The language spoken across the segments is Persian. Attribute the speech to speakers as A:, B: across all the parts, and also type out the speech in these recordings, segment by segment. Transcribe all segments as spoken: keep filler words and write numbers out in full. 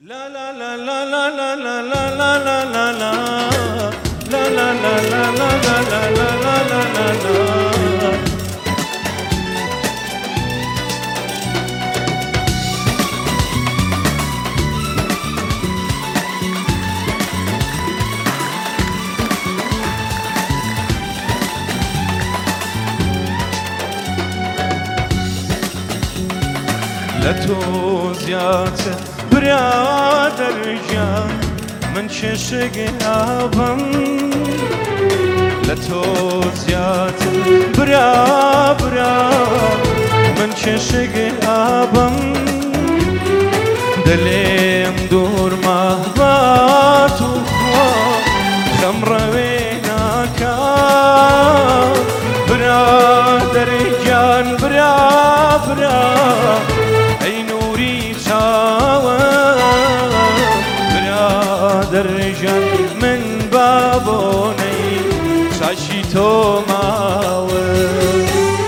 A: لا لا لا لا لا لا لا لا لا لا لا لا لا لا لا لا لا لا لا لا. لا توزيات برادر جان من چشق آبم لا توزيات برا برا من چشق آبم دلیم دور مهبات و خواه خمر وینا کن برادر جان برا برا ای نوری چاوم برادر جان من بابونی چاشی تو ماوم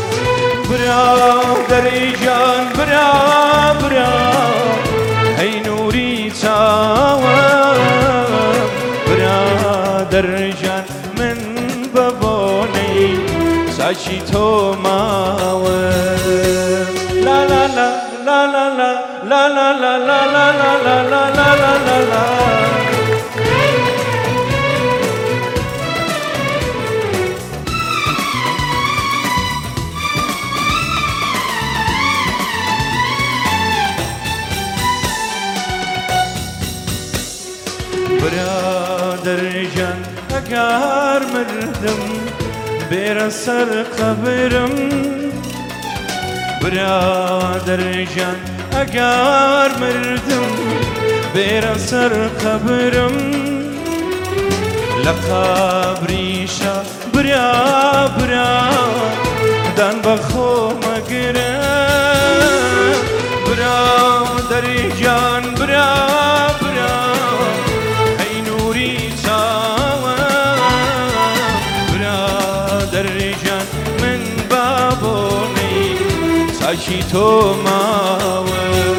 A: برادر جان برا برا ای نوری چاوم برادر جان من بابونی چاشی تو ماوم لا لا لا لا لا لا لا لا لا لا لا لا لا لا لا لا. برادر جان اگر مردم بیر سر قبرم برادر جان اگر مردم بیر سر قبرم لقبریشا برا برا دان بخو مگرم برادر جان برا برا ای نوری چاوم برادر جان من بابونی چاشی تو ماوم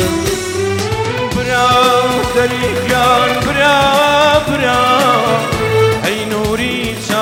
A: برادر جان برا برا ای نوری